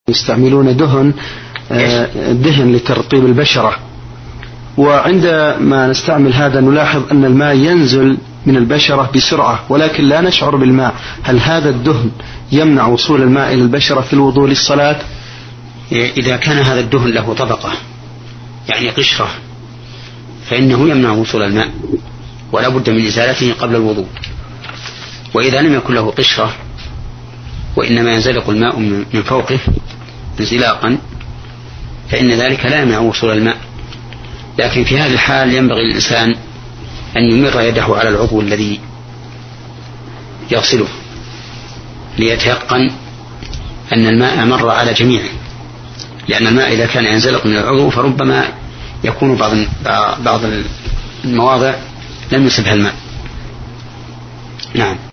يستعملون دهن لترطيب البشرة، وعندما نستعمل هذا نلاحظ أن الماء ينزل من البشرة بسرعة ولكن لا نشعر بالماء. هل هذا الدهن يمنع وصول الماء إلى البشرة في الوضوء للصلاة؟ إذا كان هذا الدهن له طبقة يعني قشرة فإنه يمنع وصول الماء ولا بد من إزالته قبل الوضوء. وإذا لم يكن له قشرة وإنما ينزلق الماء من فوقه انزلاقا فإن ذلك لا يمنع وصول الماء. لكن في هذه الحال ينبغي للإنسان أن يمر يده على العضو الذي يغسله ليتيقن أن الماء مر على جميعه، لأن الماء إذا كان ينزلق من العضو فربما يكون بعض المواضع لم يصبها الماء. نعم.